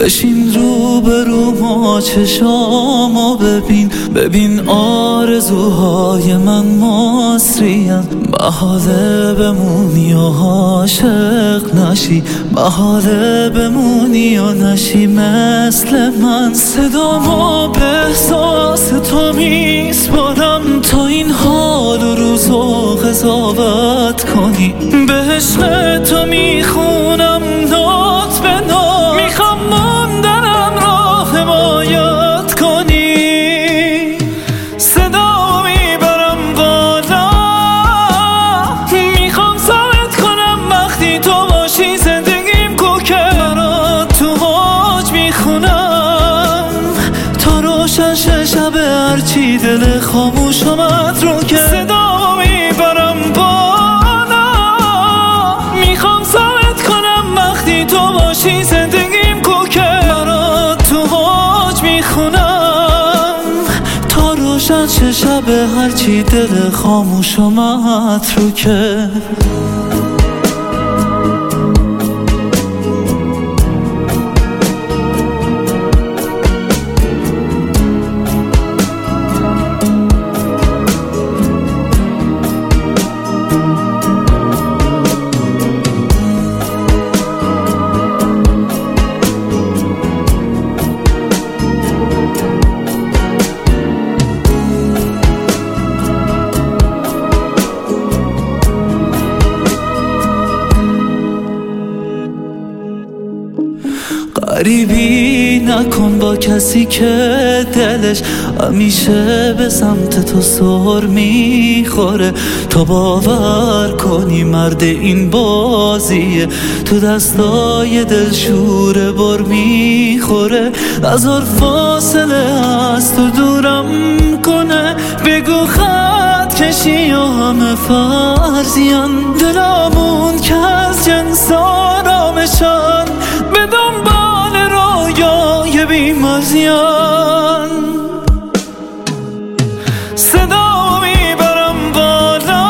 بشین رو به رو ما چشامو ببین آرزوهای من مصریم. محاله بمونی و عاشق نشی، محاله بمونی و نشی مثل من. صدامو به احساس تو میسپارم تا این حال و روزو قضاوت کنی. به عشق تو میخونم نوت به نوت، میخوام موندنم را حمایت کنی. صدا میبرم بالا، میخوام ثابت کنم وقتی تو باشی زندگیم کوکه. برات تو حاج میخونم تا روشن شه شب، هرچی دل خاموش آمد رو که. صدا میبرم بالا، میخوام ثابت کنم وقتی تو باشی زندگیم کوکه. برات تو حاج میخونم تا روشن شه شب، هرچی دل خاموش آمد رو که. غریبی نکن با کسی که دلش همیشه به سمت تو سر میخوره. تا باور کنی مرد این بازیه، تو دستای دلشوره بر میخوره. هزار فاصله از تو دورم کنه، بگو خط کشی و همه فرضیان. دلامون که از جنس آرامشان، به دنبال رویای بیمارزیان. صدا میبرم بالا،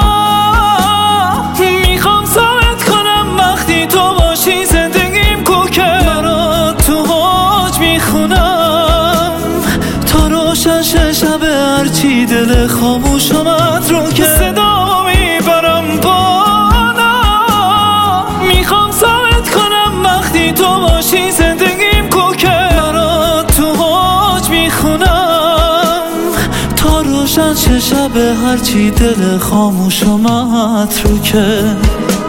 میخوام ثابت کنم وقتی تو باشی زندگیم کوکه. برات تو حاج میخونم تا روشن شه شب، هرچی دل خاموش آمد رو که. صدا میبرم بالا، میخوام ثابت کنم وقتی تو باشی زندگیم کوکه. برات تو حاج میخونم تا روشن شه شب، هرچی دل خاموش آمد رو که.